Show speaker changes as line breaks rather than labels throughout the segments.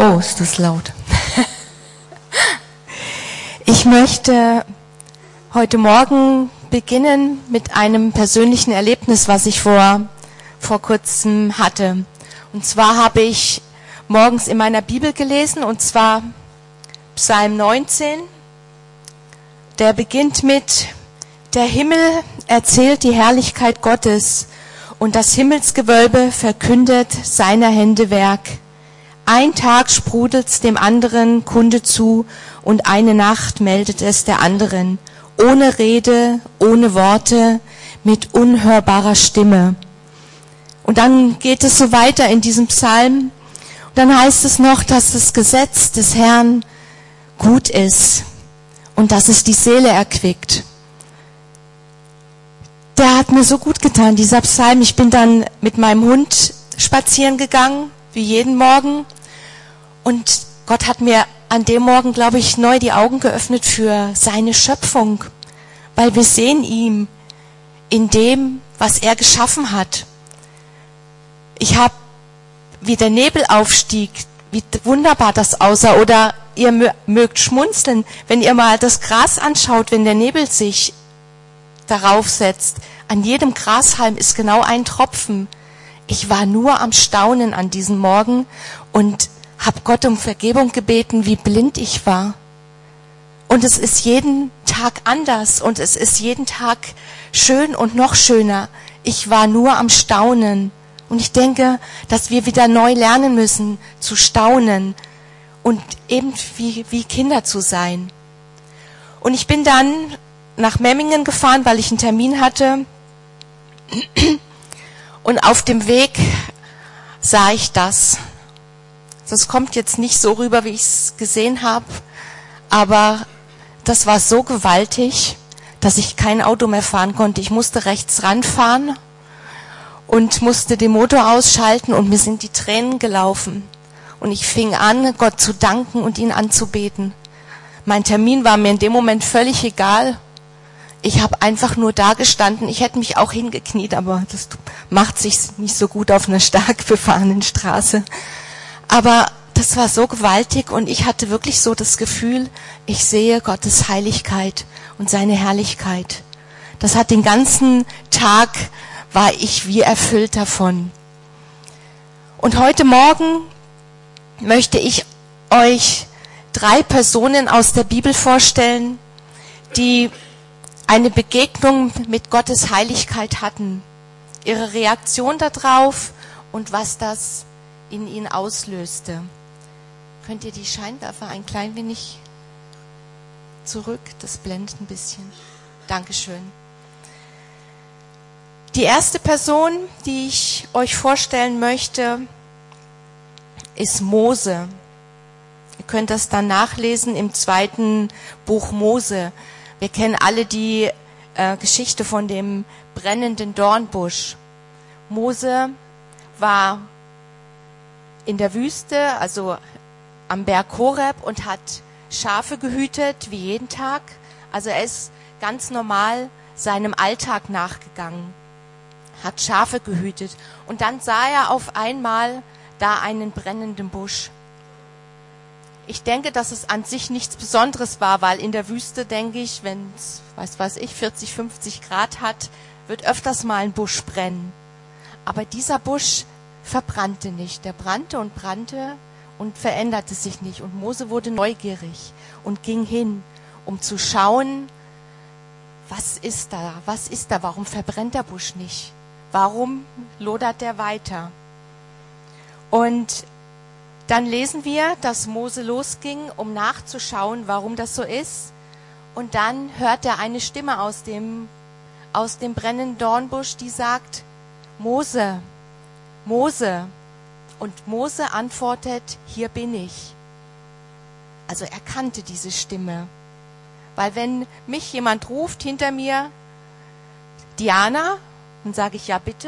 Oh, ist das laut. Ich möchte heute Morgen beginnen mit einem persönlichen Erlebnis, was ich vor kurzem hatte. Und zwar habe ich morgens in meiner Bibel gelesen, und zwar Psalm 19. Der beginnt mit: Der Himmel erzählt die Herrlichkeit Gottes und das Himmelsgewölbe verkündet seiner Hände Werk. Ein Tag sprudelt's dem anderen Kunde zu und eine Nacht meldet es der anderen, ohne Rede, ohne Worte, mit unhörbarer Stimme. Und dann geht es so weiter in diesem Psalm. Und dann heißt es noch, dass das Gesetz des Herrn gut ist und dass es die Seele erquickt. Der hat mir so gut getan, dieser Psalm. Ich bin dann mit meinem Hund spazieren gegangen, wie jeden Morgen. Und Gott hat mir an dem Morgen, glaube ich, neu die Augen geöffnet für seine Schöpfung. Weil wir sehen ihm in dem, was er geschaffen hat. Ich habe, wie der Nebel aufstieg, wie wunderbar das aussah. Oder ihr mögt schmunzeln, wenn ihr mal das Gras anschaut, wenn der Nebel sich darauf setzt. An jedem Grashalm ist genau ein Tropfen. Ich war nur am Staunen an diesem Morgen und habe Gott um Vergebung gebeten, wie blind ich war. Und es ist jeden Tag anders und es ist jeden Tag schön und noch schöner. Ich war nur am Staunen. Und ich denke, dass wir wieder neu lernen müssen, zu staunen und eben wie Kinder zu sein. Und ich bin dann nach Memmingen gefahren, weil ich einen Termin hatte. Und auf dem Weg sah ich das. Das kommt jetzt nicht so rüber, wie ich es gesehen habe, aber das war so gewaltig, dass ich kein Auto mehr fahren konnte. Ich musste rechts ranfahren und musste den Motor ausschalten und mir sind die Tränen gelaufen. Und ich fing an, Gott zu danken und ihn anzubeten. Mein Termin war mir in dem Moment völlig egal. Ich habe einfach nur da gestanden. Ich hätte mich auch hingekniet, aber das macht sich nicht so gut auf einer stark befahrenen Straße. Aber das war so gewaltig und ich hatte wirklich so das Gefühl, ich sehe Gottes Heiligkeit und seine Herrlichkeit. Das hat den ganzen Tag, war ich wie erfüllt davon. Und heute Morgen möchte ich euch 3 Personen aus der Bibel vorstellen, die eine Begegnung mit Gottes Heiligkeit hatten. Ihre Reaktion darauf und was das in ihnen auslöste. Könnt ihr die Scheinwerfer ein klein wenig zurück? Das blendet ein bisschen. Dankeschön. Die erste Person, die ich euch vorstellen möchte, ist Mose. Ihr könnt das dann nachlesen im 2. Buch Mose. Wir kennen alle die Geschichte von dem brennenden Dornbusch. Mose war in der Wüste, also am Berg Horeb, und hat Schafe gehütet, wie jeden Tag. Also er ist ganz normal seinem Alltag nachgegangen, hat Schafe gehütet. Und dann sah er auf einmal da einen brennenden Busch. Ich denke, dass es an sich nichts Besonderes war, weil in der Wüste, denke ich, wenn es, 40, 50 Grad hat, wird öfters mal ein Busch brennen. Aber dieser Busch verbrannte nicht. Der brannte und veränderte sich nicht. Und Mose wurde neugierig und ging hin, um zu schauen, was ist da? Warum verbrennt der Busch nicht? Warum lodert der weiter? Und dann lesen wir, dass Mose losging, um nachzuschauen, warum das so ist. Und dann hört er eine Stimme aus dem brennenden Dornbusch, die sagt: Mose, Mose. Und Mose antwortet: Hier bin ich. Also er kannte diese Stimme. Weil wenn mich jemand ruft hinter mir, Diana, dann sage ich: Ja, bitte.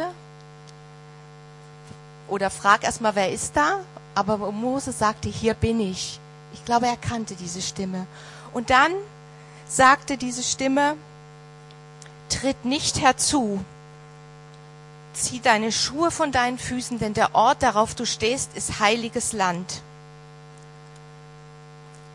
Oder frag erstmal, wer ist da? Aber Mose sagte: Hier bin ich. Ich glaube, er kannte diese Stimme. Und dann sagte diese Stimme: Tritt nicht herzu. Zieh deine Schuhe von deinen Füßen, denn der Ort, darauf du stehst, ist heiliges Land.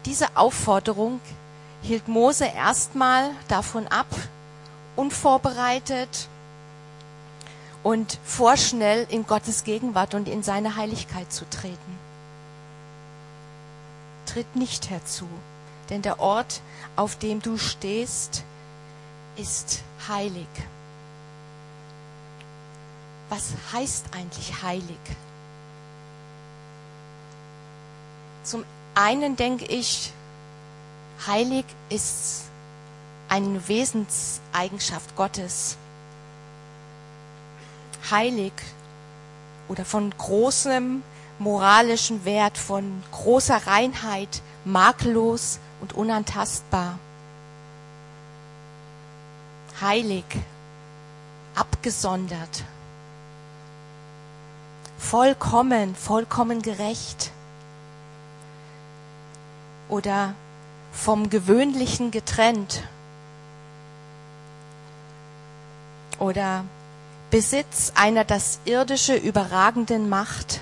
diese Aufforderung hielt Mose erstmal davon ab, unvorbereitet und vorschnell in Gottes Gegenwart und in seine Heiligkeit zu treten. Tritt nicht herzu, denn der Ort, auf dem du stehst, ist heilig. Was heißt eigentlich heilig? Zum einen denke ich, heilig ist eine Wesenseigenschaft Gottes. Heilig oder von großem moralischen Wert, von großer Reinheit, makellos und unantastbar. Heilig, abgesondert, vollkommen gerecht oder vom Gewöhnlichen getrennt oder Besitz einer das Irdische überragenden Macht,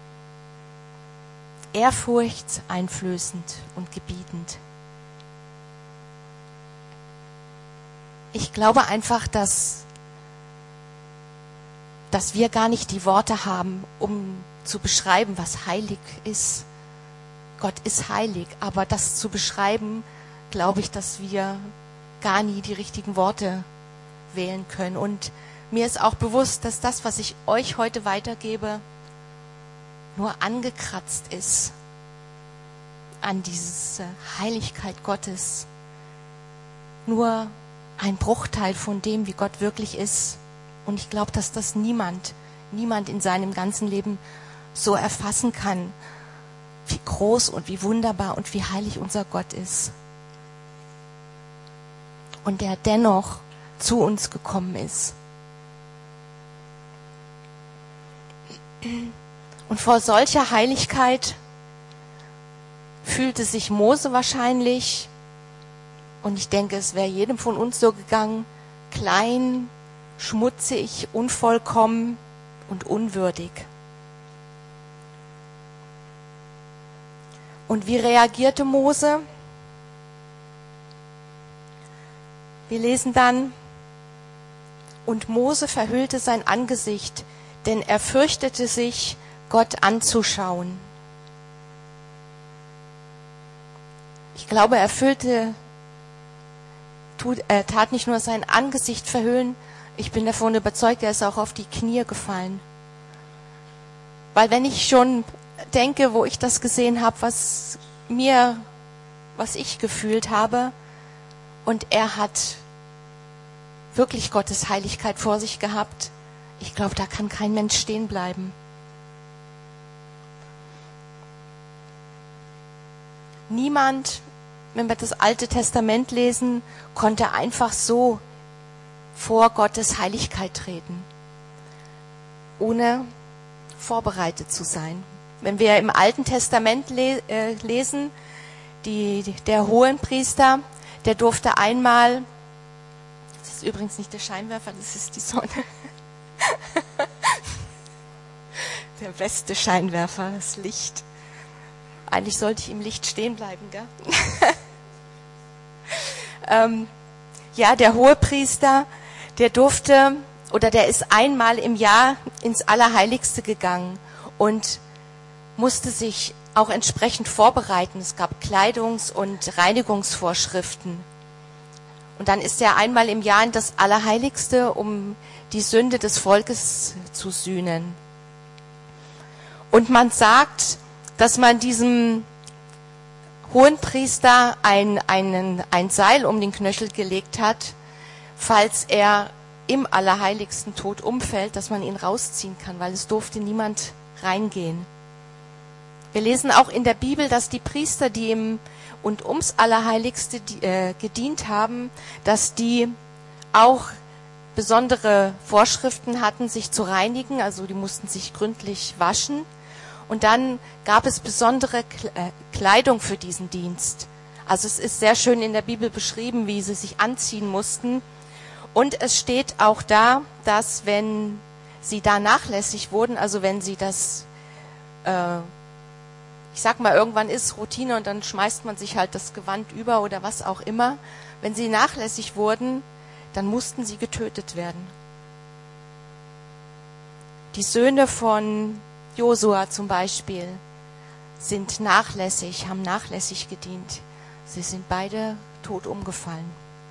ehrfurchtseinflößend und gebietend. Ich glaube einfach, dass wir gar nicht die Worte haben, um zu beschreiben, was heilig ist. Gott ist heilig, aber das zu beschreiben, glaube ich, dass wir gar nie die richtigen Worte wählen können. Und mir ist auch bewusst, dass das, was ich euch heute weitergebe, nur angekratzt ist an diese Heiligkeit Gottes. Nur ein Bruchteil von dem, wie Gott wirklich ist. Und ich glaube, dass das niemand in seinem ganzen Leben so erfassen kann, wie groß und wie wunderbar und wie heilig unser Gott ist. Und der dennoch zu uns gekommen ist. Und vor solcher Heiligkeit fühlte sich Mose wahrscheinlich, und ich denke, es wäre jedem von uns so gegangen, klein, schmutzig, unvollkommen und unwürdig. Und wie reagierte Mose? Wir lesen dann, und Mose verhüllte sein Angesicht, denn er fürchtete sich, Gott anzuschauen. Ich glaube, er tat nicht nur sein Angesicht verhüllen, ich bin davon überzeugt, er ist auch auf die Knie gefallen. Weil wenn ich schon denke, wo ich das gesehen habe, was ich gefühlt habe, und er hat wirklich Gottes Heiligkeit vor sich gehabt, ich glaube, da kann kein Mensch stehen bleiben. Niemand, wenn wir das Alte Testament lesen, konnte einfach so vor Gottes Heiligkeit treten, ohne vorbereitet zu sein. Wenn wir im Alten Testament lesen, der Hohenpriester, der durfte einmal, das ist übrigens nicht der Scheinwerfer, das ist die Sonne, der beste Scheinwerfer, das Licht. Eigentlich sollte ich im Licht stehen bleiben, gell? Der Hohepriester, der ist einmal im Jahr ins Allerheiligste gegangen und musste sich auch entsprechend vorbereiten. Es gab Kleidungs- und Reinigungsvorschriften. Und dann ist er einmal im Jahr in das Allerheiligste, um die Sünde des Volkes zu sühnen. Und man sagt, dass man diesem Hohenpriester ein Seil um den Knöchel gelegt hat, falls er im Allerheiligsten tot umfällt, dass man ihn rausziehen kann, weil es durfte niemand reingehen. Wir lesen auch in der Bibel, dass die Priester, die im und ums Allerheiligste gedient haben, dass die auch besondere Vorschriften hatten, sich zu reinigen, also die mussten sich gründlich waschen. Und dann gab es besondere Kleidung für diesen Dienst. Also es ist sehr schön in der Bibel beschrieben, wie sie sich anziehen mussten. Und es steht auch da, dass wenn sie da nachlässig wurden, also wenn sie das ich sag mal, irgendwann ist Routine und dann schmeißt man sich halt das Gewand über oder was auch immer. Wenn sie nachlässig wurden, dann mussten sie getötet werden. Die Söhne von Josua zum Beispiel sind nachlässig, haben nachlässig gedient. Sie sind beide tot umgefallen.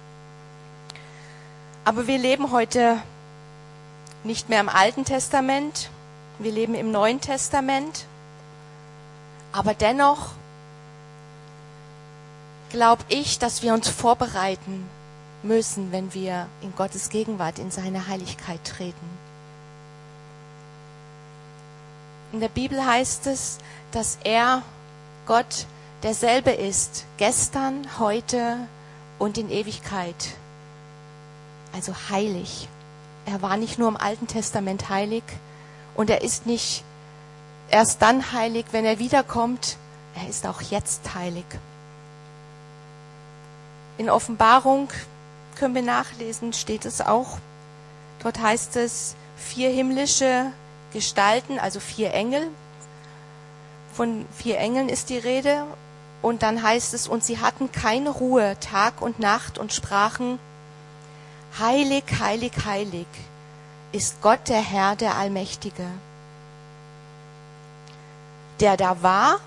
Aber wir leben heute nicht mehr im Alten Testament, wir leben im Neuen Testament. Aber dennoch glaube ich, dass wir uns vorbereiten müssen, wenn wir in Gottes Gegenwart, in seine Heiligkeit treten. In der Bibel heißt es, dass Gott, derselbe ist, gestern, heute und in Ewigkeit. Also heilig. Er war nicht nur im Alten Testament heilig und er ist nicht erst dann heilig, wenn er wiederkommt. Er ist auch jetzt heilig. In Offenbarung können wir nachlesen, steht es auch. Dort heißt es 4 himmlische Gestalten, also 4 Engel. Von 4 Engeln ist die Rede. Und dann heißt es, und sie hatten keine Ruhe, Tag und Nacht, und sprachen, heilig, heilig, heilig ist Gott, der Herr, der Allmächtige, der da war,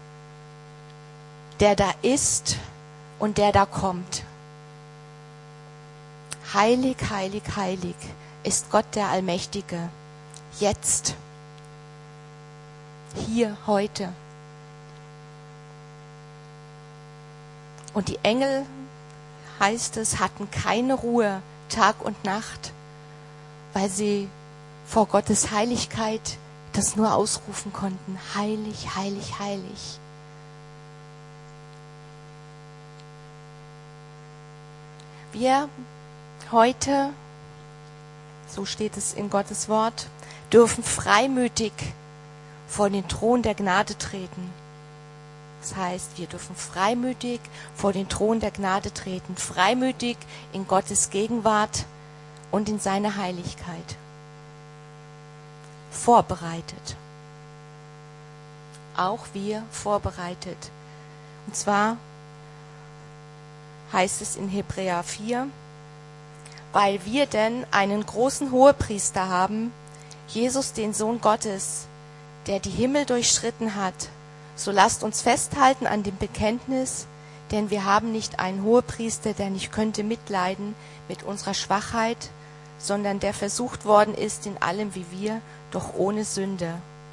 der da ist und der da kommt. Heilig, heilig, heilig ist Gott, der Allmächtige, jetzt, hier, heute. Und die Engel, heißt es, hatten keine Ruhe, Tag und Nacht, weil sie vor Gottes Heiligkeit das nur ausrufen konnten. Heilig, heilig, heilig. Wir heute, so steht es in Gottes Wort, dürfen freimütig vor den Thron der Gnade treten. Das heißt, wir dürfen freimütig vor den Thron der Gnade treten, freimütig in Gottes Gegenwart und in seine Heiligkeit. Vorbereitet. Auch wir vorbereitet. Und zwar heißt es in Hebräer 4, weil wir denn einen großen Hohepriester haben, Jesus, den Sohn Gottes, der die Himmel durchschritten hat, so lasst uns festhalten an dem Bekenntnis, denn wir haben nicht einen Hohepriester, der nicht könnte mitleiden mit unserer Schwachheit, sondern der versucht worden ist in allem wie wir, doch ohne Sünde.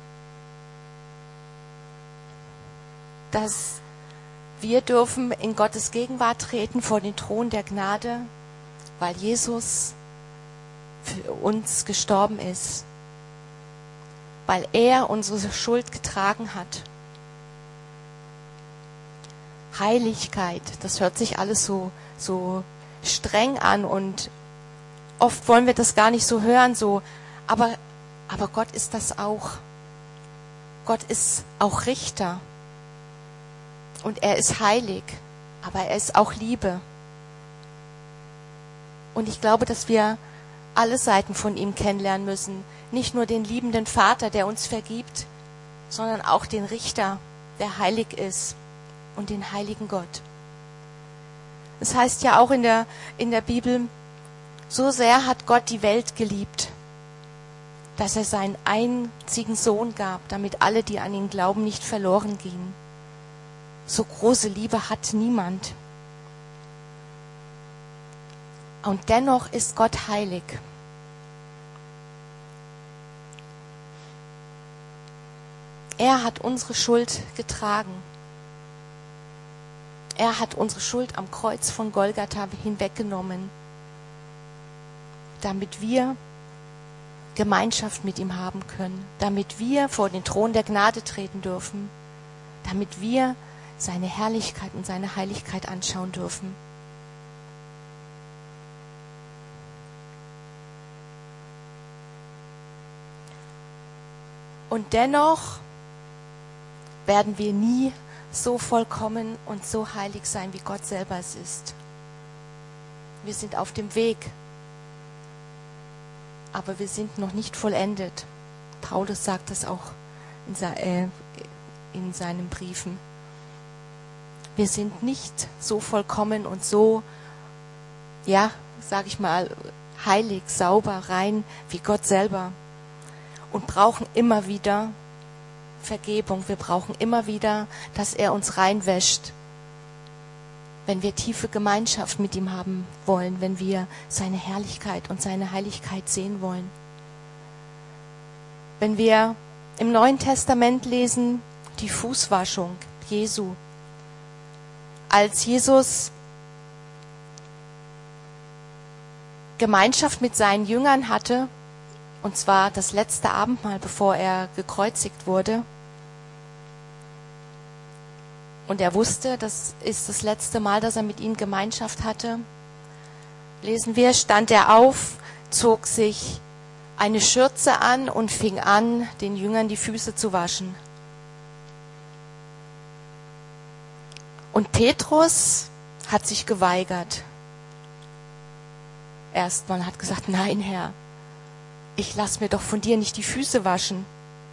Dass wir dürfen in Gottes Gegenwart treten vor den Thron der Gnade, weil Jesus für uns gestorben ist, weil er unsere Schuld getragen hat. Heiligkeit, das hört sich alles so streng an und oft wollen wir das gar nicht so hören, aber Gott ist das auch. Gott ist auch Richter und er ist heilig, aber er ist auch Liebe. Und ich glaube, dass wir alle Seiten von ihm kennenlernen müssen. Nicht nur den liebenden Vater, der uns vergibt, sondern auch den Richter, der heilig ist, und den heiligen Gott. Es heißt ja auch in der Bibel, so sehr hat Gott die Welt geliebt, dass er seinen einzigen Sohn gab, damit alle, die an ihn glauben, nicht verloren gehen. So große Liebe hat niemand. Und dennoch ist Gott heilig. Er hat unsere Schuld getragen. Er hat unsere Schuld am Kreuz von Golgatha hinweggenommen, damit wir Gemeinschaft mit ihm haben können, damit wir vor den Thron der Gnade treten dürfen, damit wir seine Herrlichkeit und seine Heiligkeit anschauen dürfen. Und dennoch werden wir nie so vollkommen und so heilig sein, wie Gott selber es ist. Wir sind auf dem Weg, aber wir sind noch nicht vollendet. Paulus sagt das auch in seinen Briefen. Wir sind nicht so vollkommen und so, ja, sag ich mal, heilig, sauber, rein wie Gott selber und brauchen immer wieder Vergebung. Wir brauchen immer wieder, dass er uns reinwäscht, wenn wir tiefe Gemeinschaft mit ihm haben wollen, wenn wir seine Herrlichkeit und seine Heiligkeit sehen wollen. Wenn wir im Neuen Testament lesen, die Fußwaschung Jesu. Als Jesus Gemeinschaft mit seinen Jüngern hatte, und zwar das letzte Abendmahl, bevor er gekreuzigt wurde, und er wusste, das ist das letzte Mal, dass er mit ihnen Gemeinschaft hatte, lesen wir, stand er auf, zog sich eine Schürze an und fing an, den Jüngern die Füße zu waschen. Und Petrus hat sich geweigert. Erstmal hat gesagt, nein, Herr, ich lass mir doch von dir nicht die Füße waschen.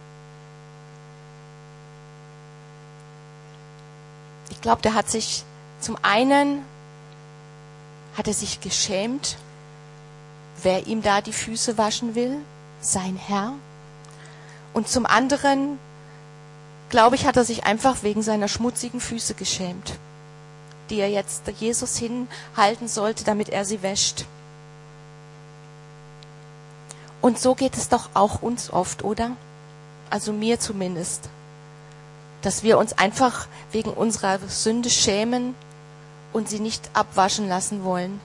Ich glaube, der hat sich, zum einen hat er sich geschämt, wer ihm da die Füße waschen will, sein Herr. Und zum anderen, glaube ich, hat er sich einfach wegen seiner schmutzigen Füße geschämt, die er jetzt Jesus hinhalten sollte, damit er sie wäscht. Und so geht es doch auch uns oft, oder? Also mir zumindest. Dass wir uns einfach wegen unserer Sünde schämen und sie nicht abwaschen lassen wollen.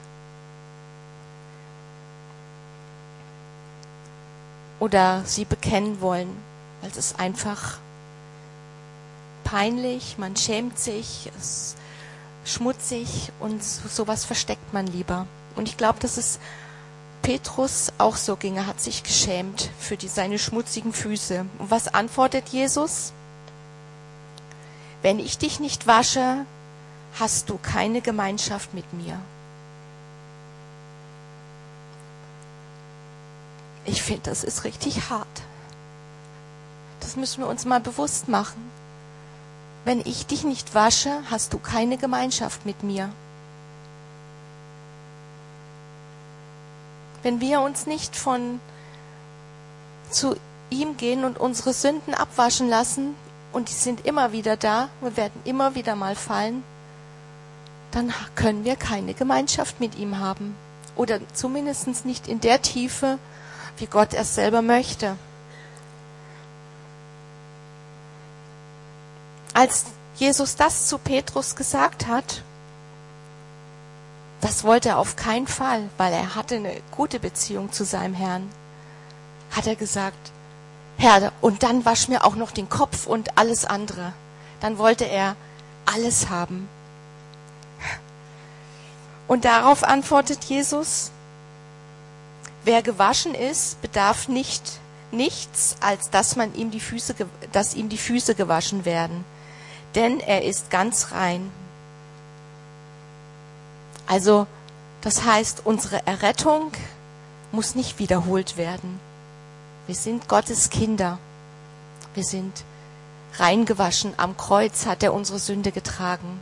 Oder sie bekennen wollen, weil es ist einfach peinlich, man schämt sich, es ist schmutzig und sowas versteckt man lieber. Und ich glaube, dass es Petrus auch so ging, er hat sich geschämt für seine schmutzigen Füße. Und was antwortet Jesus? Wenn ich dich nicht wasche, hast du keine Gemeinschaft mit mir. Ich finde, das ist richtig hart. Das müssen wir uns mal bewusst machen. Wenn ich dich nicht wasche, hast du keine Gemeinschaft mit mir. Wenn wir uns nicht zu ihm gehen und unsere Sünden abwaschen lassen, und die sind immer wieder da, wir werden immer wieder mal fallen, dann können wir keine Gemeinschaft mit ihm haben. Oder zumindest nicht in der Tiefe, wie Gott es selber möchte. Als Jesus das zu Petrus gesagt hat, das wollte er auf keinen Fall, weil er hatte eine gute Beziehung zu seinem Herrn, hat er gesagt, Herr, und dann wasch mir auch noch den Kopf und alles andere. Dann wollte er alles haben. Und darauf antwortet Jesus, wer gewaschen ist, bedarf nichts, als dass ihm die Füße gewaschen werden. Denn er ist ganz rein. Also, das heißt, unsere Errettung muss nicht wiederholt werden. Wir sind Gottes Kinder. Wir sind reingewaschen. Am Kreuz hat er unsere Sünde getragen.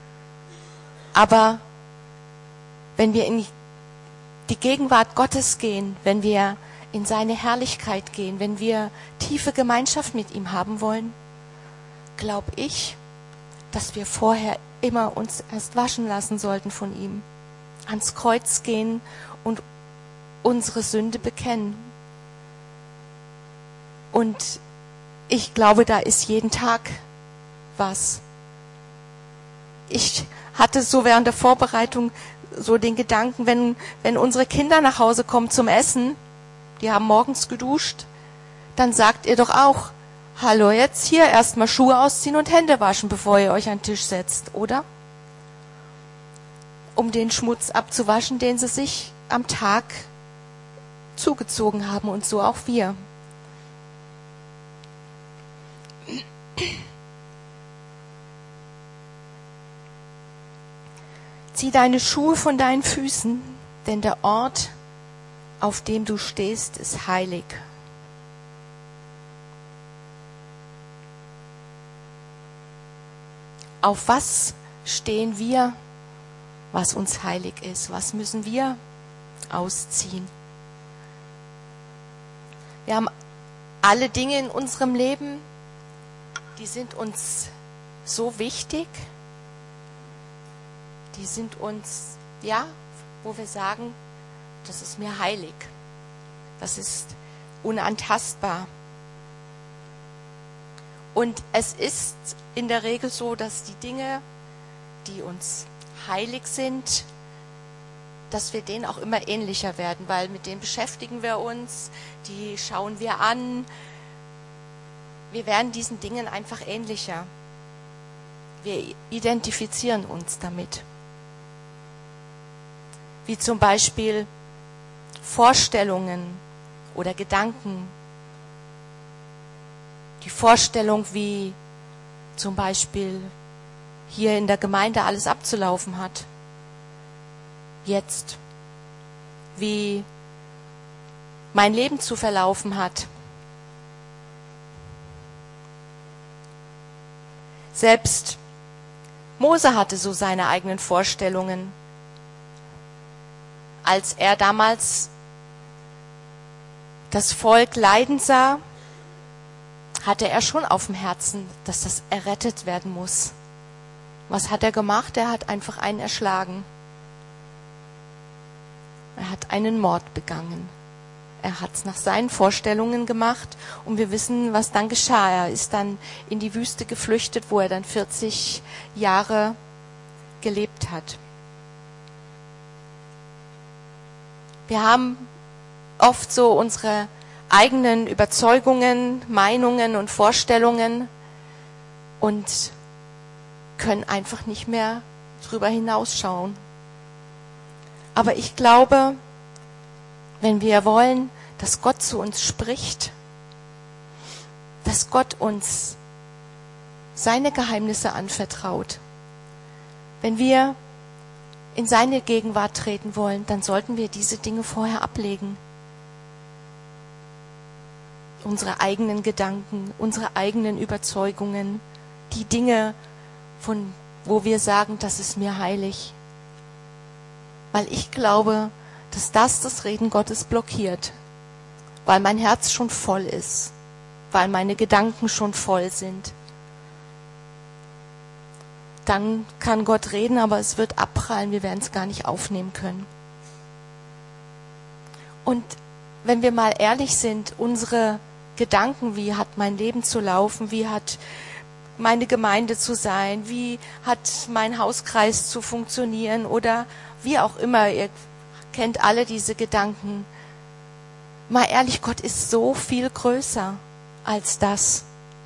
Aber wenn wir in die Gegenwart Gottes gehen, wenn wir in seine Herrlichkeit gehen, wenn wir tiefe Gemeinschaft mit ihm haben wollen, glaube ich, dass wir vorher immer uns erst waschen lassen sollten von ihm. Ans Kreuz gehen und unsere Sünde bekennen. Und ich glaube, da ist jeden Tag was. Ich hatte so während der Vorbereitung so den Gedanken, wenn unsere Kinder nach Hause kommen zum Essen, die haben morgens geduscht, dann sagt ihr doch auch, hallo, jetzt hier erstmal Schuhe ausziehen und Hände waschen, bevor ihr euch an den Tisch setzt, oder? Um den Schmutz abzuwaschen, den sie sich am Tag zugezogen haben, und so auch wir. Zieh deine Schuhe von deinen Füßen, denn der Ort, auf dem du stehst, ist heilig. Auf was stehen wir, was uns heilig ist? Was müssen wir ausziehen? Wir haben alle Dinge in unserem Leben, die sind uns so wichtig, die sind uns, ja, wo wir sagen, das ist mir heilig, das ist unantastbar. Und es ist in der Regel so, dass die Dinge, die uns heilig sind, dass wir denen auch immer ähnlicher werden, weil mit denen beschäftigen wir uns, die schauen wir an. Wir werden diesen Dingen einfach ähnlicher. Wir identifizieren uns damit. Wie zum Beispiel Vorstellungen oder Gedanken. Die Vorstellung, wie zum Beispiel hier in der Gemeinde alles abzulaufen hat. Jetzt. Wie mein Leben zu verlaufen hat. Selbst Mose hatte so seine eigenen Vorstellungen. Als er damals das Volk leiden sah, hatte er schon auf dem Herzen, dass das errettet werden muss. Was hat er gemacht? Er hat einfach einen erschlagen. Er hat einen Mord begangen. Er hat es nach seinen Vorstellungen gemacht und wir wissen, was dann geschah. Er ist dann in die Wüste geflüchtet, wo er dann 40 Jahre gelebt hat. Wir haben oft so unsere eigenen Überzeugungen, Meinungen und Vorstellungen und können einfach nicht mehr drüber hinausschauen. Aber ich glaube, wenn wir wollen, dass Gott zu uns spricht, dass Gott uns seine Geheimnisse anvertraut, wenn wir in seine Gegenwart treten wollen, dann sollten wir diese Dinge vorher ablegen. Unsere eigenen Gedanken, unsere eigenen Überzeugungen, die Dinge, wo wir sagen, das ist mir heilig. Weil ich glaube, dass das Reden Gottes blockiert, weil mein Herz schon voll ist, weil meine Gedanken schon voll sind. Dann kann Gott reden, aber es wird abprallen, wir werden es gar nicht aufnehmen können. Und wenn wir mal ehrlich sind, unsere Gedanken, wie hat mein Leben zu laufen, wie hat meine Gemeinde zu sein, wie hat mein Hauskreis zu funktionieren oder wie auch immer, ihr kennt alle diese Gedanken. Mal ehrlich, Gott ist so viel größer als das.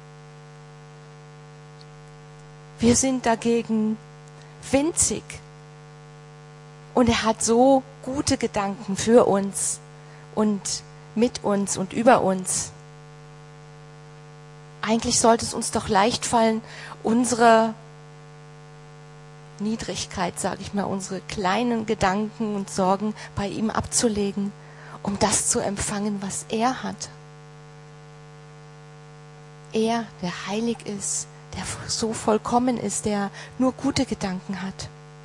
Wir sind dagegen winzig. Und er hat so gute Gedanken für uns und mit uns und über uns. Eigentlich sollte es uns doch leicht fallen, unsere Niedrigkeit, sage ich mal, unsere kleinen Gedanken und Sorgen bei ihm abzulegen, um das zu empfangen, was er hat. Er, der heilig ist, der so vollkommen ist, der nur gute Gedanken hat.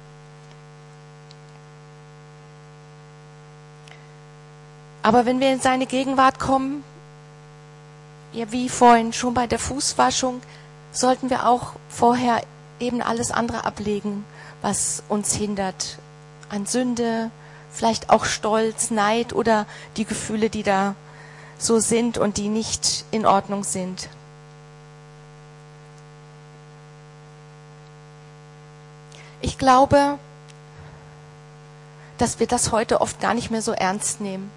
Aber wenn wir in seine Gegenwart kommen, ja, wie vorhin schon bei der Fußwaschung, sollten wir auch vorher eben alles andere ablegen, was uns hindert an Sünde, vielleicht auch Stolz, Neid oder die Gefühle, die da so sind und die nicht in Ordnung sind. Ich glaube, dass wir das heute oft gar nicht mehr so ernst nehmen.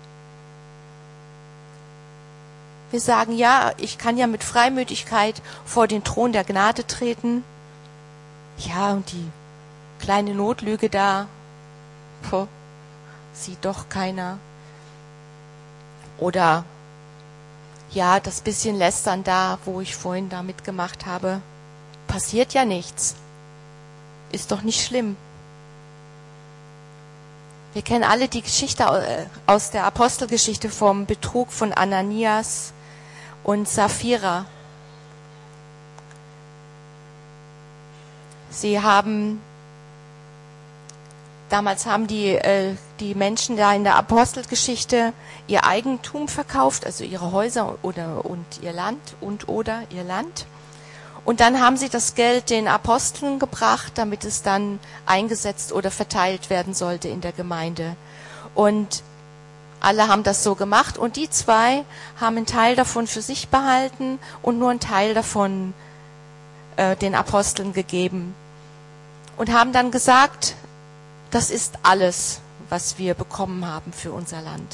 Wir sagen, ja, ich kann ja mit Freimütigkeit vor den Thron der Gnade treten. Ja, und die kleine Notlüge da, sieht doch keiner. Oder, ja, das bisschen Lästern da, wo ich vorhin da mitgemacht habe, passiert ja nichts. Ist doch nicht schlimm. Wir kennen alle die Geschichte aus der Apostelgeschichte vom Betrug von Ananias und Sapphira. Damals haben die Menschen da in der Apostelgeschichte ihr Eigentum verkauft, also ihre Häuser und ihr Land oder ihr Land. Und dann haben sie das Geld den Aposteln gebracht, damit es dann eingesetzt oder verteilt werden sollte in der Gemeinde. Und alle haben das so gemacht und die zwei haben einen Teil davon für sich behalten und nur einen Teil davon den Aposteln gegeben. Und haben dann gesagt, das ist alles, was wir bekommen haben für unser Land.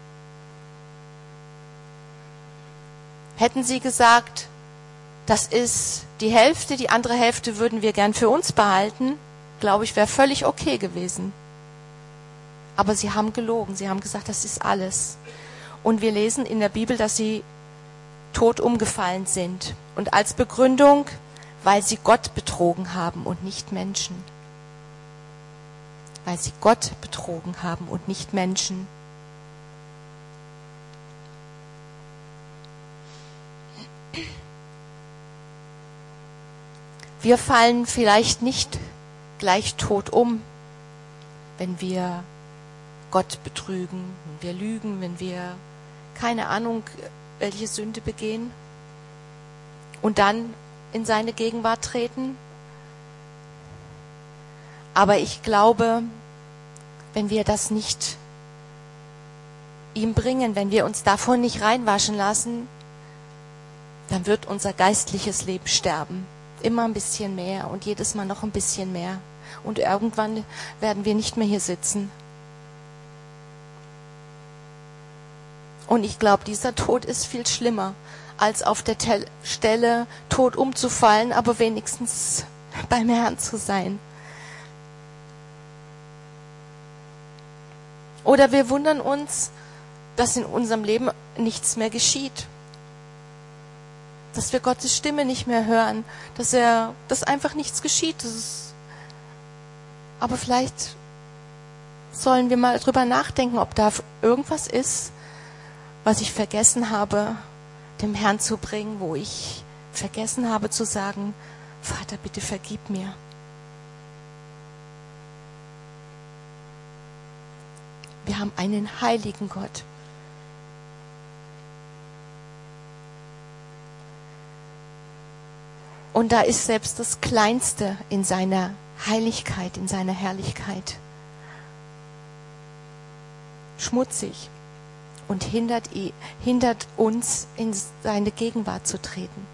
Hätten sie gesagt, das ist die Hälfte, die andere Hälfte würden wir gern für uns behalten, glaube ich, wäre völlig okay gewesen. Aber sie haben gelogen, sie haben gesagt, das ist alles. Und wir lesen in der Bibel, dass sie tot umgefallen sind. Und als Begründung, weil sie Gott betrogen haben und nicht Menschen. Weil sie Gott betrogen haben und nicht Menschen. Wir fallen vielleicht nicht gleich tot um, wenn wir Gott betrügen, wenn wir lügen, wenn wir keine Ahnung, welche Sünde begehen und dann in seine Gegenwart treten. Aber ich glaube, wenn wir das nicht ihm bringen, wenn wir uns davon nicht reinwaschen lassen, dann wird unser geistliches Leben sterben. Immer ein bisschen mehr und jedes Mal noch ein bisschen mehr. Und irgendwann werden wir nicht mehr hier sitzen. Und ich glaube, dieser Tod ist viel schlimmer, als auf der Stelle tot umzufallen, aber wenigstens beim Herrn zu sein. Oder wir wundern uns, dass in unserem Leben nichts mehr geschieht. Dass wir Gottes Stimme nicht mehr hören, dass einfach nichts geschieht. Aber vielleicht sollen wir mal drüber nachdenken, ob da irgendwas ist, was ich vergessen habe, dem Herrn zu bringen, wo ich vergessen habe zu sagen, Vater, bitte vergib mir. Wir haben einen heiligen Gott. Und da ist selbst das Kleinste in seiner Heiligkeit, in seiner Herrlichkeit schmutzig und hindert uns, in seine Gegenwart zu treten.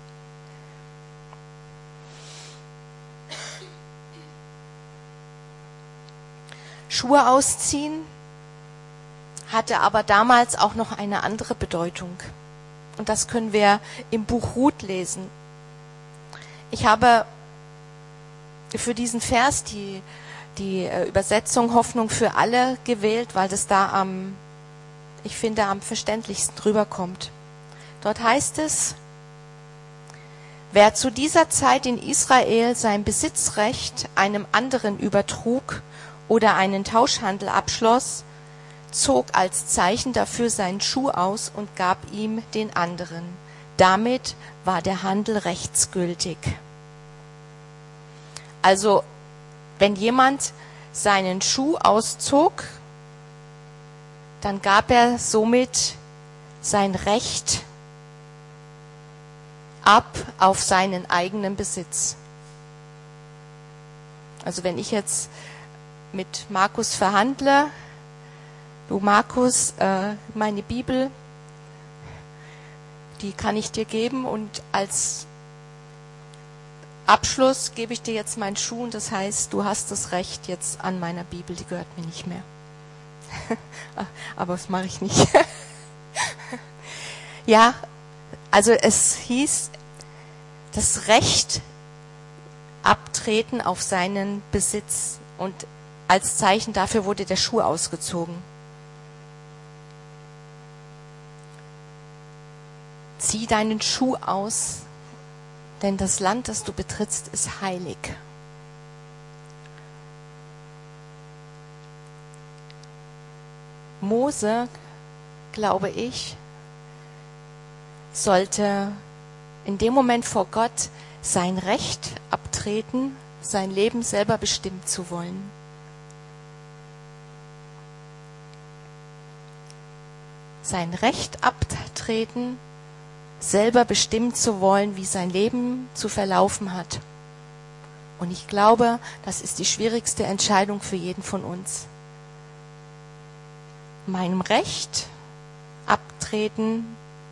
Schuhe ausziehen hatte aber damals auch noch eine andere Bedeutung. Und das können wir im Buch Ruth lesen. Ich habe für diesen Vers die Übersetzung Hoffnung für alle gewählt, weil das da am verständlichsten rüberkommt. Dort heißt es, wer zu dieser Zeit in Israel sein Besitzrecht einem anderen übertrug oder einen Tauschhandel abschloss, zog als Zeichen dafür seinen Schuh aus und gab ihm den anderen. Damit war der Handel rechtsgültig. Also, wenn jemand seinen Schuh auszog, dann gab er somit sein Recht ab auf seinen eigenen Besitz. Also wenn ich jetzt mit Markus verhandle, du Markus, meine Bibel, die kann ich dir geben und als Abschluss gebe ich dir jetzt meinen Schuh und das heißt, du hast das Recht jetzt an meiner Bibel, die gehört mir nicht mehr. Aber das mache ich nicht. Ja, also es hieß, das Recht abtreten auf seinen Besitz und als Zeichen dafür wurde der Schuh ausgezogen. Zieh deinen Schuh aus, denn das Land, das du betrittst, ist heilig. Mose, glaube ich, sollte in dem Moment vor Gott sein Recht abtreten, sein Leben selber bestimmen zu wollen. Sein Recht abtreten, selber bestimmen zu wollen, wie sein Leben zu verlaufen hat. Und ich glaube, das ist die schwierigste Entscheidung für jeden von uns. Meinem Recht abtreten,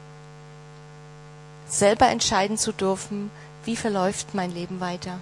selber entscheiden zu dürfen, wie verläuft mein Leben weiter.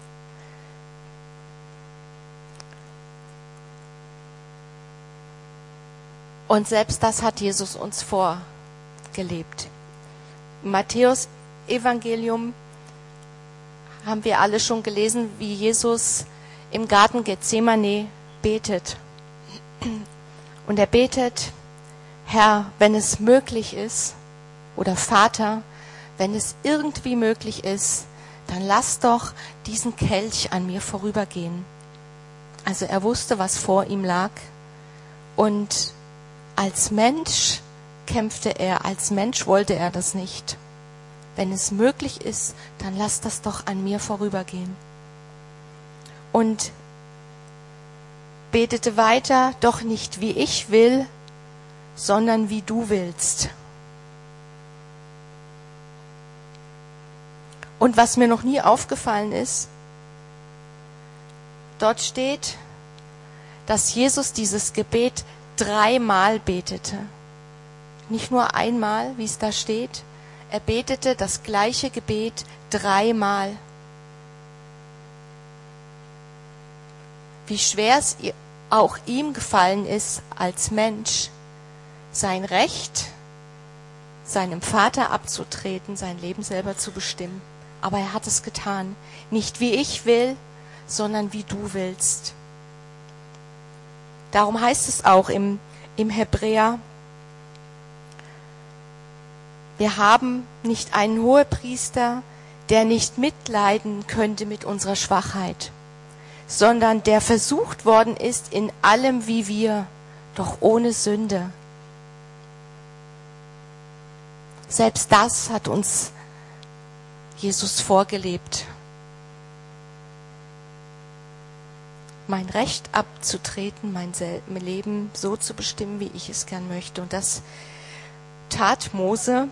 Und selbst das hat Jesus uns vorgelebt. Im Matthäus-Evangelium haben wir alle schon gelesen, wie Jesus im Garten Gethsemane betet. Und er betet: Herr, wenn es möglich ist, oder Vater, wenn es irgendwie möglich ist, dann lass doch diesen Kelch an mir vorübergehen. Also er wusste, was vor ihm lag. Und als Mensch kämpfte er, als Mensch wollte er das nicht. Wenn es möglich ist, dann lass das doch an mir vorübergehen. Und betete weiter: Doch nicht wie ich will, sondern wie du willst. Und was mir noch nie aufgefallen ist, dort steht, dass Jesus dieses Gebet 3-mal betete. Nicht nur einmal, wie es da steht. Er betete das gleiche Gebet 3-mal. Wie schwer es auch ihm gefallen ist, als Mensch sein Recht, seinem Vater abzutreten, sein Leben selber zu bestimmen. Aber er hat es getan. Nicht wie ich will, sondern wie du willst. Darum heißt es auch im Hebräer: Wir haben nicht einen Hohepriester, der nicht mitleiden könnte mit unserer Schwachheit, sondern der versucht worden ist in allem wie wir, doch ohne Sünde. Selbst das hat uns Jesus vorgelebt. Mein Recht abzutreten, mein Leben so zu bestimmen, wie ich es gern möchte. Und das tat Mose.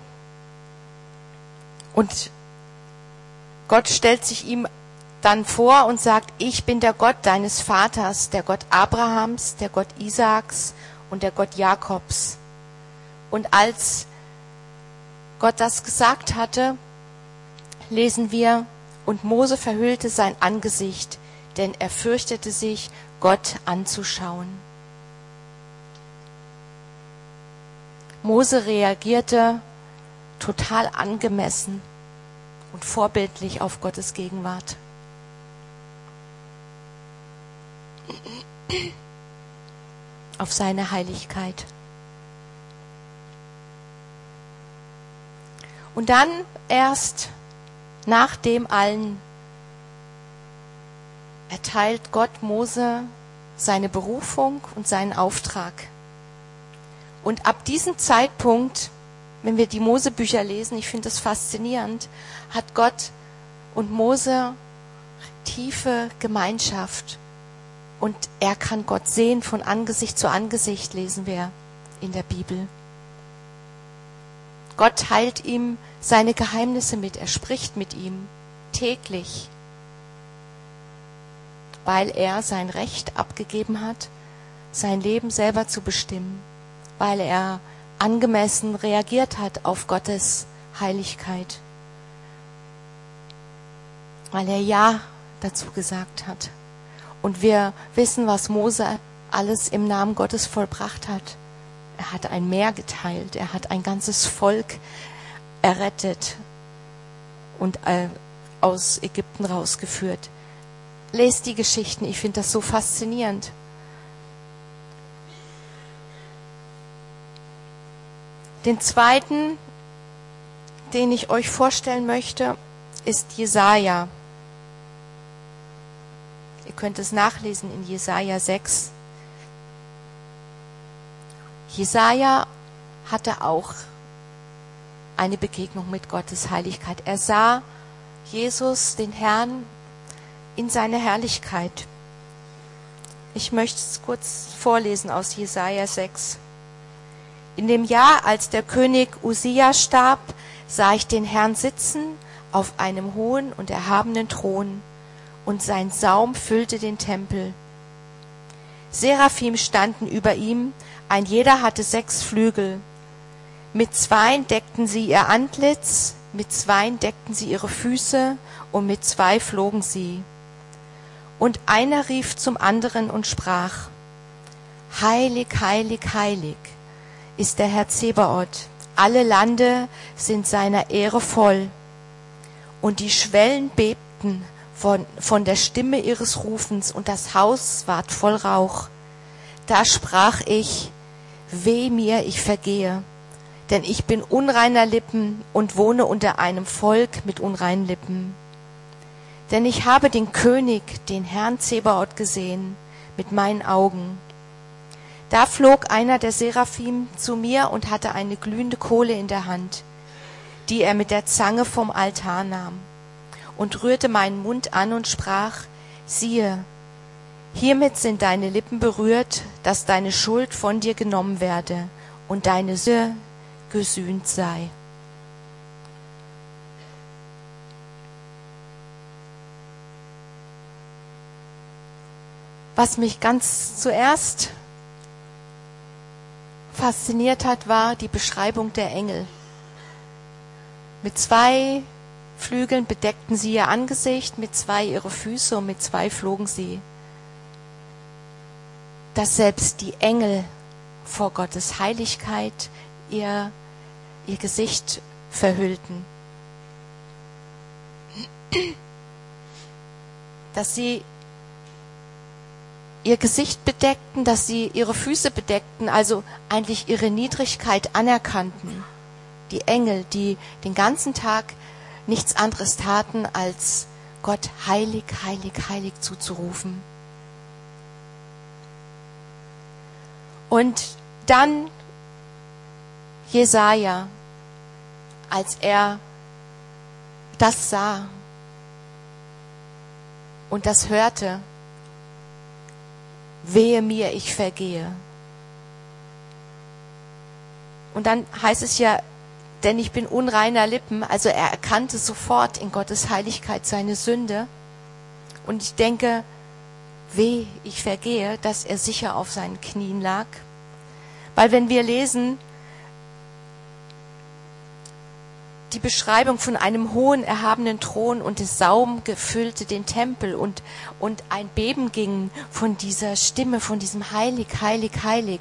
Und Gott stellt sich ihm dann vor und sagt: Ich bin der Gott deines Vaters, der Gott Abrahams, der Gott Isaaks und der Gott Jakobs. Und als Gott das gesagt hatte, lesen wir: Und Mose verhüllte sein Angesicht, denn er fürchtete sich, Gott anzuschauen. Mose reagierte total angemessen und vorbildlich auf Gottes Gegenwart. Auf seine Heiligkeit. Und dann erst nach dem allen erteilt Gott Mose seine Berufung und seinen Auftrag. Und ab diesem Zeitpunkt, wenn wir die Mosebücher lesen, ich finde das faszinierend, hat Gott und Mose tiefe Gemeinschaft. Und er kann Gott sehen von Angesicht zu Angesicht, lesen wir in der Bibel. Gott teilt ihm seine Geheimnisse mit, er spricht mit ihm täglich, weil er sein Recht abgegeben hat, sein Leben selber zu bestimmen, weil er angemessen reagiert hat auf Gottes Heiligkeit, weil er Ja dazu gesagt hat. Und wir wissen, was Mose alles im Namen Gottes vollbracht hat. Er hat ein Meer geteilt, er hat ein ganzes Volk errettet und aus Ägypten rausgeführt. Lest die Geschichten, ich finde das so faszinierend. Den zweiten, den ich euch vorstellen möchte, ist Jesaja. Ihr könnt es nachlesen in Jesaja 6. Jesaja hatte auch eine Begegnung mit Gottes Heiligkeit. Er sah Jesus, den Herrn, in seine Herrlichkeit. Ich möchte es kurz vorlesen aus Jesaja 6. In dem Jahr, als der König Usia starb, sah ich den Herrn sitzen auf einem hohen und erhabenen Thron, und sein Saum füllte den Tempel. Seraphim standen über ihm, ein jeder hatte 6 Flügel. Mit 2 deckten sie ihr Antlitz, mit 2 deckten sie ihre Füße, und mit 2 flogen sie. Und einer rief zum anderen und sprach: Heilig, heilig, heilig ist der Herr Zebaoth. Alle Lande sind seiner Ehre voll. Und die Schwellen bebten von der Stimme ihres Rufens, und das Haus ward voll Rauch. Da sprach ich: Weh mir, ich vergehe, denn ich bin unreiner Lippen und wohne unter einem Volk mit unreinen Lippen. Denn ich habe den König, den Herrn Zebaoth, gesehen mit meinen Augen. Da flog einer der Seraphim zu mir und hatte eine glühende Kohle in der Hand, die er mit der Zange vom Altar nahm, und rührte meinen Mund an und sprach: Siehe, hiermit sind deine Lippen berührt, dass deine Schuld von dir genommen werde und deine Sünde gesühnt sei. Was mich ganz zuerst fasziniert hat, war die Beschreibung der Engel. Mit 2 Flügeln bedeckten sie ihr Angesicht, mit 2 ihre Füße, und mit 2 flogen sie. Dass selbst die Engel vor Gottes Heiligkeit ihr Gesicht verhüllten. Dass sie ihr Gesicht bedeckten, dass sie ihre Füße bedeckten, also eigentlich ihre Niedrigkeit anerkannten. Die Engel, die den ganzen Tag nichts anderes taten, als Gott heilig, heilig, heilig zuzurufen. Und dann Jesaja, als er das sah und das hörte: Wehe mir, ich vergehe. Und dann heißt es ja, denn ich bin unreiner Lippen. Also er erkannte sofort in Gottes Heiligkeit seine Sünde. Und ich denke, weh, ich vergehe, dass er sicher auf seinen Knien lag. Weil wenn wir lesen, die Beschreibung von einem hohen, erhabenen Thron und des Saum gefüllte den Tempel und ein Beben ging von dieser Stimme, von diesem Heilig, Heilig, Heilig.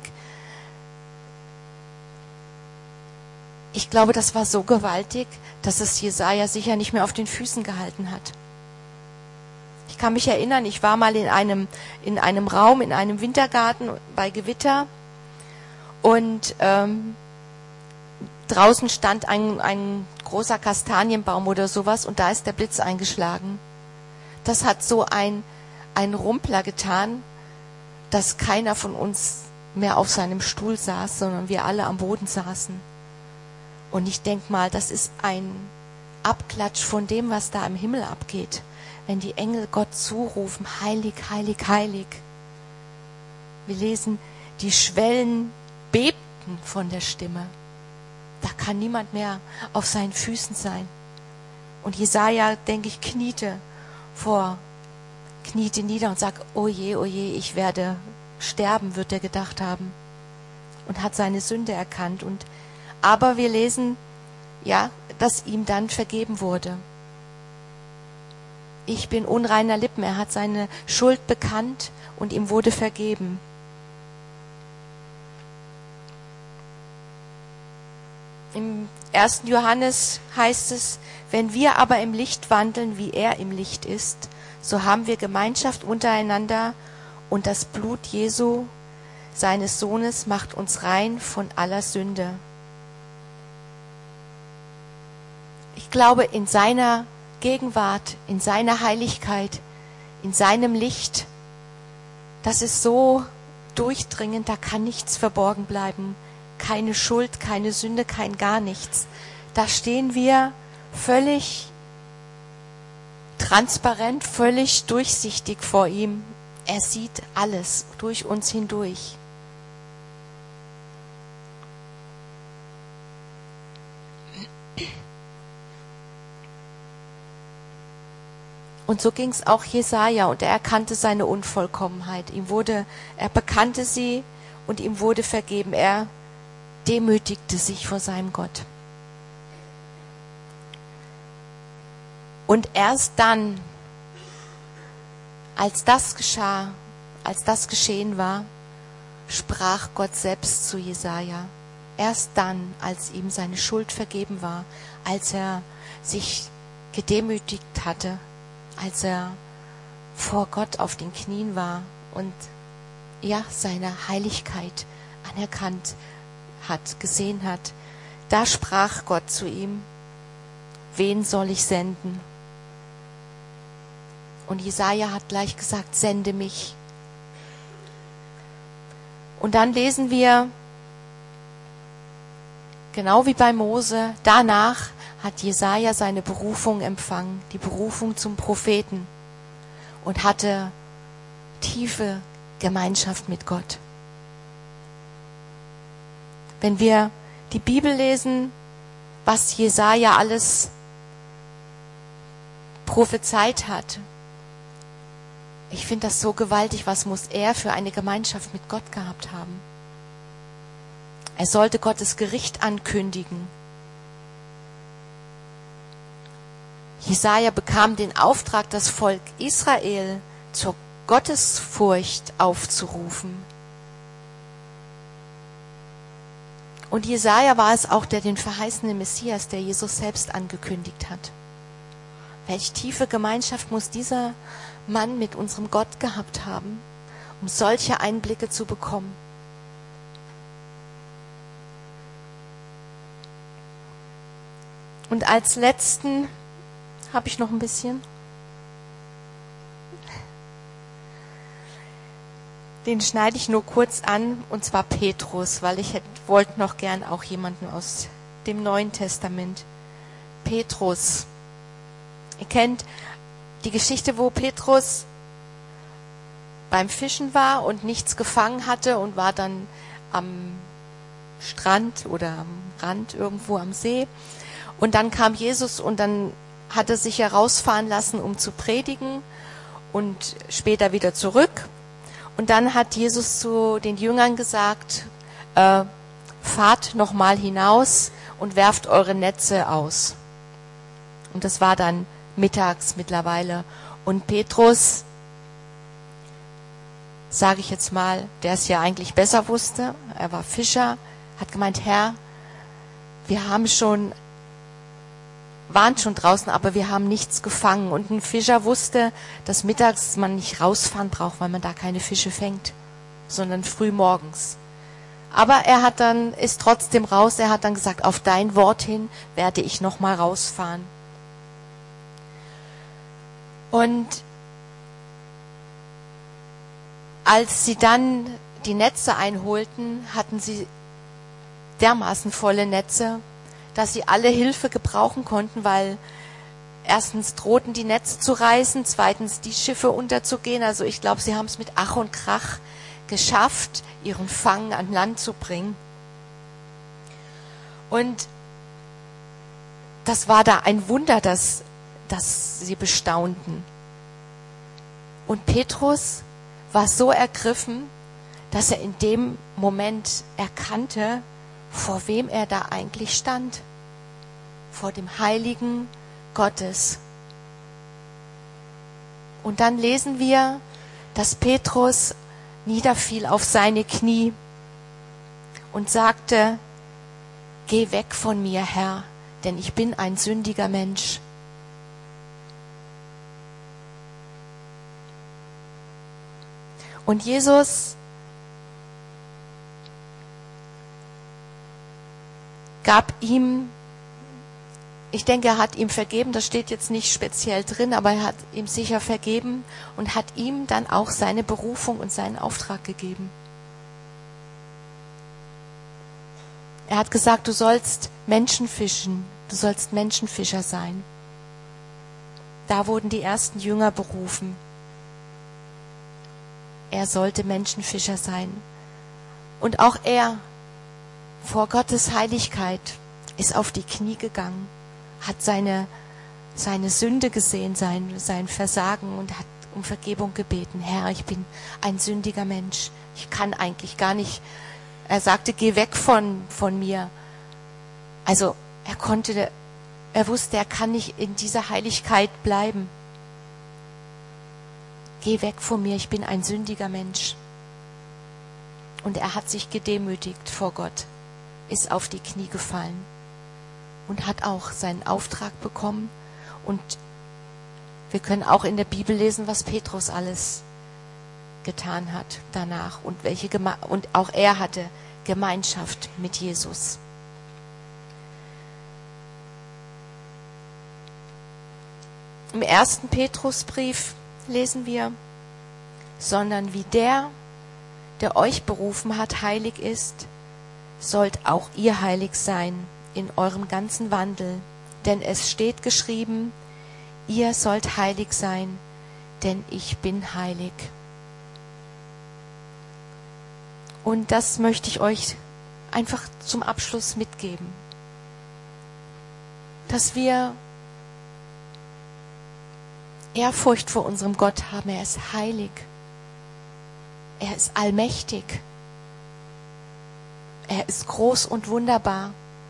Ich glaube, das war so gewaltig, dass es Jesaja sicher nicht mehr auf den Füßen gehalten hat. Ich kann mich erinnern, ich war mal in einem Raum, in einem Wintergarten bei Gewitter, und draußen stand ein großer Kastanienbaum oder sowas, und da ist der Blitz eingeschlagen. Das hat so ein Rumpler getan, dass keiner von uns mehr auf seinem Stuhl saß, sondern wir alle am Boden saßen. Und ich denke mal, das ist ein Abklatsch von dem, was da im Himmel abgeht, wenn die Engel Gott zurufen: Heilig, heilig, heilig. Wir lesen, die Schwellen bebten von der Stimme. Da kann niemand mehr auf seinen Füßen sein. Und Jesaja, denke ich, kniete nieder und sagt: Oh je, ich werde sterben, wird er gedacht haben. Und hat seine Sünde erkannt. Aber wir lesen, ja, dass ihm dann vergeben wurde. Ich bin unreiner Lippen. Er hat seine Schuld bekannt und ihm wurde vergeben. Im 1. Johannes heißt es: Wenn wir aber im Licht wandeln, wie er im Licht ist, so haben wir Gemeinschaft untereinander, und das Blut Jesu, seines Sohnes, macht uns rein von aller Sünde. Ich glaube, in seiner Gegenwart, in seiner Heiligkeit, in seinem Licht, das ist so durchdringend, da kann nichts verborgen bleiben. Keine Schuld, keine Sünde, kein gar nichts. Da stehen wir völlig transparent, völlig durchsichtig vor ihm. Er sieht alles durch uns hindurch. Und so ging es auch Jesaja, und er erkannte seine Unvollkommenheit. Er bekannte sie und ihm wurde vergeben. Er demütigte sich vor seinem Gott. Und erst dann, als das geschah, als das geschehen war, sprach Gott selbst zu Jesaja. Erst dann, als ihm seine Schuld vergeben war, als er sich gedemütigt hatte, als er vor Gott auf den Knien war und seine Heiligkeit anerkannt hat, gesehen hat, da sprach Gott zu ihm: Wen soll ich senden? Und Jesaja hat gleich gesagt: Sende mich. Und dann lesen wir, genau wie bei Mose, danach hat Jesaja seine Berufung empfangen, die Berufung zum Propheten, und hatte tiefe Gemeinschaft mit Gott. Wenn wir die Bibel lesen, was Jesaja alles prophezeit hat, ich finde das so gewaltig, was muss er für eine Gemeinschaft mit Gott gehabt haben. Er sollte Gottes Gericht ankündigen. Jesaja bekam den Auftrag, das Volk Israel zur Gottesfurcht aufzurufen. Und Jesaja war es auch, der den verheißenen Messias, der Jesus selbst angekündigt hat. Welch tiefe Gemeinschaft muss dieser Mann mit unserem Gott gehabt haben, um solche Einblicke zu bekommen. Und als letzten habe ich noch ein bisschen. Den schneide ich nur kurz an, und zwar Petrus, weil ich wollte noch gern auch jemanden aus dem Neuen Testament. Petrus. Ihr kennt die Geschichte, wo Petrus beim Fischen war und nichts gefangen hatte und war dann am Strand oder am Rand irgendwo am See. Und dann kam Jesus und dann hat er sich herausfahren lassen, um zu predigen, und später wieder zurück. Und dann hat Jesus zu den Jüngern gesagt: Fahrt nochmal hinaus und werft eure Netze aus. Und das war dann mittags mittlerweile. Und Petrus, sage ich jetzt mal, der es ja eigentlich besser wusste, er war Fischer, hat gemeint: Herr, wir waren schon draußen, aber wir haben nichts gefangen. Und ein Fischer wusste, dass mittags man nicht rausfahren braucht, weil man da keine Fische fängt, sondern früh morgens. Aber er ist trotzdem raus. Er hat dann gesagt: Auf dein Wort hin werde ich noch mal rausfahren. Und als sie dann die Netze einholten, hatten sie dermaßen volle Netze, dass sie alle Hilfe gebrauchen konnten, weil erstens drohten die Netze zu reißen, zweitens die Schiffe unterzugehen. Also ich glaube, sie haben es mit Ach und Krach geschafft, ihren Fang an Land zu bringen. Und das war da ein Wunder, dass sie bestaunten. Und Petrus war so ergriffen, dass er in dem Moment erkannte, vor wem er da eigentlich stand. Vor dem Heiligen Gottes. Und dann lesen wir, dass Petrus niederfiel auf seine Knie und sagte: Geh weg von mir, Herr, denn ich bin ein sündiger Mensch. Und Jesus gab ihm, ich denke, er hat ihm vergeben, das steht jetzt nicht speziell drin, aber er hat ihm sicher vergeben und hat ihm dann auch seine Berufung und seinen Auftrag gegeben. Er hat gesagt: Du sollst Menschen fischen, du sollst Menschenfischer sein. Da wurden die ersten Jünger berufen. Er sollte Menschenfischer sein. Und auch er, vor Gottes Heiligkeit, ist auf die Knie gegangen, hat seine Sünde gesehen, sein Versagen und hat um Vergebung gebeten. Herr, ich bin ein sündiger Mensch. Ich kann eigentlich gar nicht. Er sagte, geh weg von mir. Also er wusste, er kann nicht in dieser Heiligkeit bleiben. Geh weg von mir, ich bin ein sündiger Mensch. Und er hat sich gedemütigt vor Gott, ist auf die Knie gefallen und hat auch seinen Auftrag bekommen. Und wir können auch in der Bibel lesen, was Petrus alles getan hat danach und und auch er hatte Gemeinschaft mit Jesus. Im 1. Petrusbrief lesen wir, sondern wie der euch berufen hat, heilig ist, sollt auch ihr heilig sein in eurem ganzen Wandel. Denn es steht geschrieben, ihr sollt heilig sein, denn ich bin heilig. Und das möchte ich euch einfach zum Abschluss mitgeben. Dass wir Ehrfurcht vor unserem Gott haben. Er ist heilig. Er ist allmächtig. Er ist groß und wunderbar.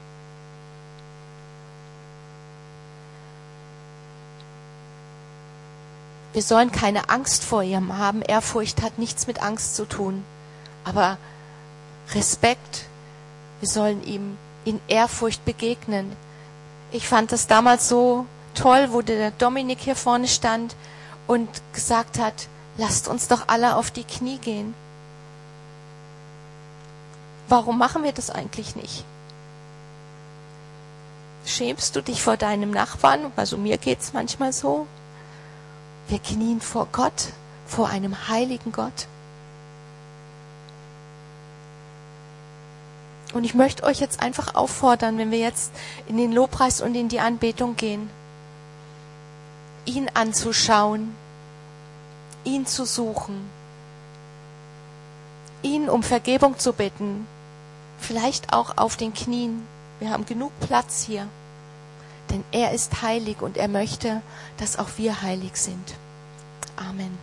Wir sollen keine Angst vor ihm haben. Ehrfurcht hat nichts mit Angst zu tun. Aber Respekt, wir sollen ihm in Ehrfurcht begegnen. Ich fand das damals so toll, wo der Dominik hier vorne stand und gesagt hat, lasst uns doch alle auf die Knie gehen. Warum machen wir das eigentlich nicht? Schämst du dich vor deinem Nachbarn? Also mir geht's manchmal so. Wir knien vor Gott, vor einem heiligen Gott. Und ich möchte euch jetzt einfach auffordern, wenn wir jetzt in den Lobpreis und in die Anbetung gehen, ihn anzuschauen, ihn zu suchen, ihn um Vergebung zu bitten, vielleicht auch auf den Knien. Wir haben genug Platz hier, denn er ist heilig und er möchte, dass auch wir heilig sind. Amen.